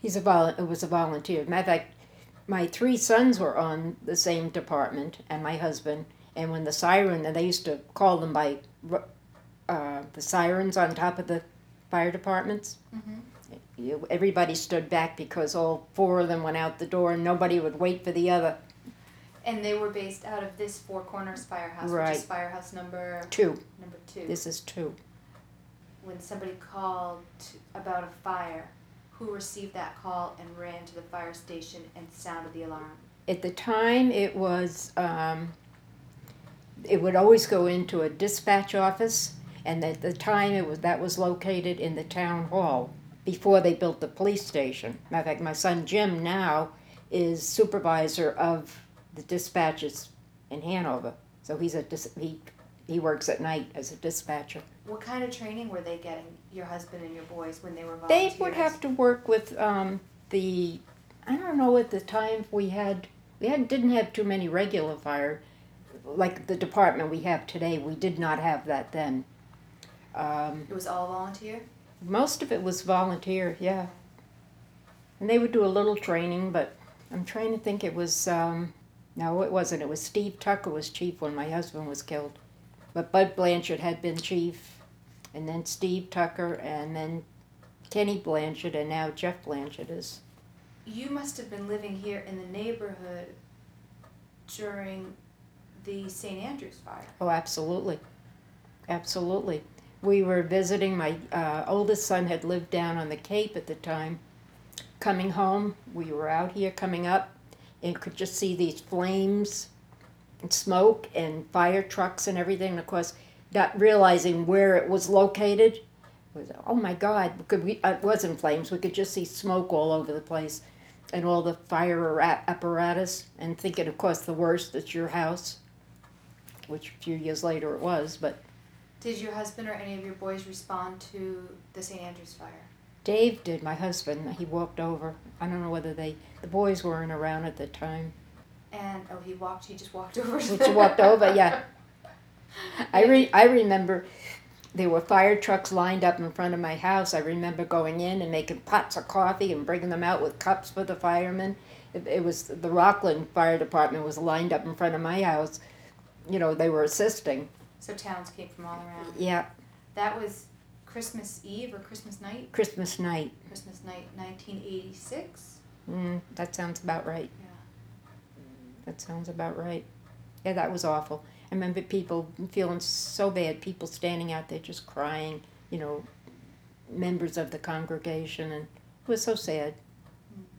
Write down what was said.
It was a volunteer. Matter of fact, my three sons were on the same department, and my husband. And when the siren, and they used to call them by the sirens on top of the fire departments. Everybody stood back because all four of them went out the door, and nobody would wait for the other. And they were based out of this Four Corners firehouse, Right. which is firehouse number 2. Number 2. This is 2. When somebody called about a fire, who received that call and ran to the fire station and sounded the alarm? At the time, it was, it would always go into a dispatch office, and at the time that was located in the town hall before they built the police station. Matter of fact, my son Jim now is supervisor of the dispatches in Hanover, so he works at night as a dispatcher. What kind of training were they getting, your husband and your boys, when they were volunteers? They would have to work with I don't know at the time didn't have too many regular fire, like the department we have today. We did not have that then. It was all volunteer? Most of it was volunteer, yeah. And they would do a little training, but I'm trying to think it was, no, it wasn't. It was Steve Tucker was chief when my husband was killed. But Bud Blanchard had been chief, and then Steve Tucker, and then Kenny Blanchard, and now Jeff Blanchard is. You must have been living here in the neighborhood during the St. Andrews fire. Oh, absolutely. Absolutely. We were visiting, my oldest son had lived down on the Cape at the time. Coming home, we were out here coming up, and could just see these flames and smoke and fire trucks and everything. And of course, not realizing where it was located, it was, oh my God, it wasn't flames, we could just see smoke all over the place and all the fire apparatus, and thinking, of course, the worst, it's your house, which a few years later it was, but. Did your husband or any of your boys respond to the St. Andrews fire? Dave did, my husband. He walked over. I don't know whether the boys weren't around at the time. And, he just walked over to He them. walked over, yeah. I remember there were fire trucks lined up in front of my house. I remember going in and making pots of coffee and bringing them out with cups for the firemen. It was, the Rockland Fire Department was lined up in front of my house. You know, they were assisting. So towns came from all around. Yeah. That was Christmas Eve or Christmas night? Christmas night. Christmas night, 1986? That sounds about right. Yeah. That sounds about right. Yeah, that was awful. I remember people feeling so bad, people standing out there just crying, you know, members of the congregation, and it was so sad.